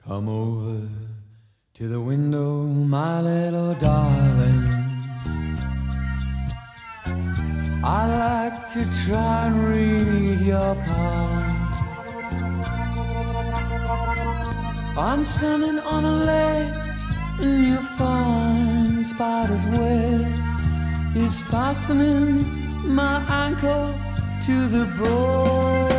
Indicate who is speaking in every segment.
Speaker 1: Come over to the window, my little darling. I like to try and read your palm. I'm standing on a ledge and your fine spider's web is fastening my ankle to the board.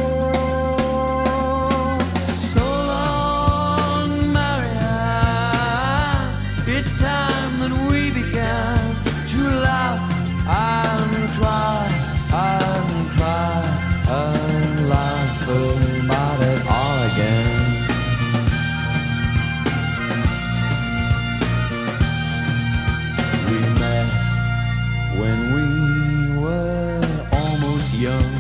Speaker 1: So long, Marianne, it's time that we began to laugh and cry and cry and laugh about it all again. We met when we were almost young.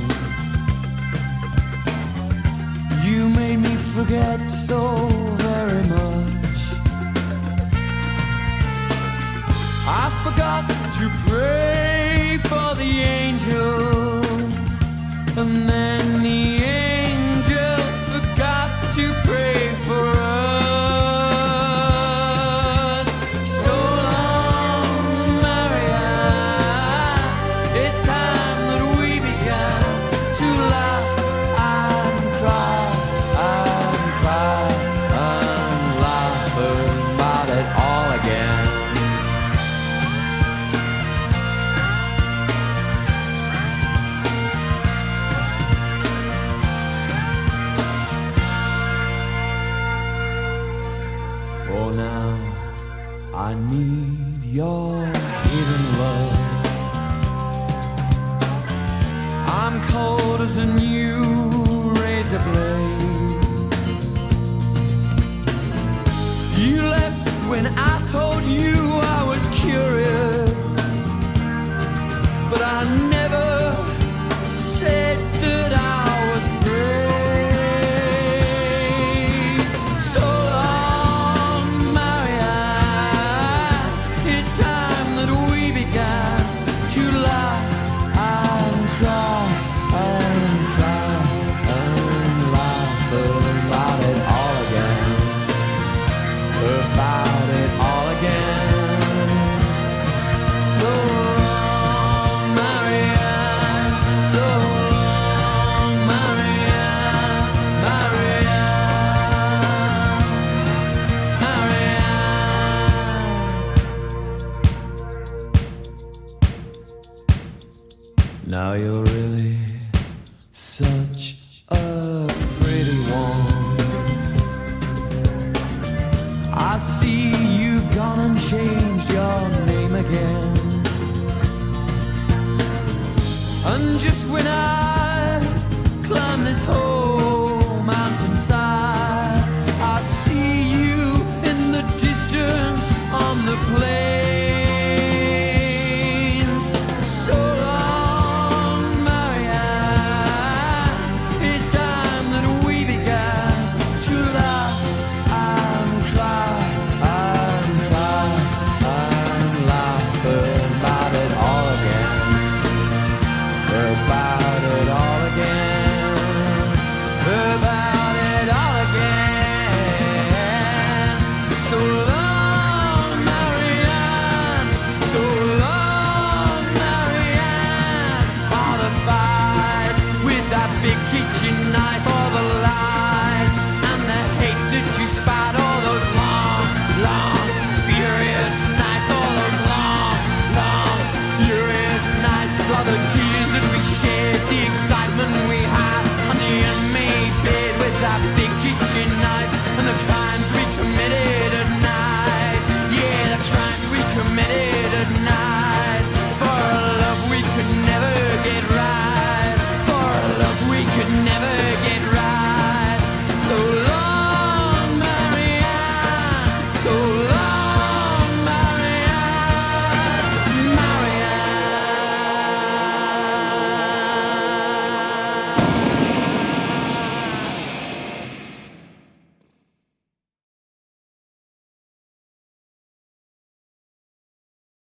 Speaker 1: You made me forget so very much. I forgot to pray for the angels, and then the angels forgot to pray for us. So long, Marianne, it's time that we began to laugh and cry and cry and laugh about it all again. For now, I need your hidden love. I'm cold as a new razor blade. You left when I told you I was curious, but I never said that I was brave. So long, Marianne, it's time that we began to laugh and cry and cry and laugh about it all again. About it all again. So long, Marianne. So long, Marianne. Marianne. Marianne. Now you're really such a pretty one. I see you've gone and changed your name again. And just when I climb this hole,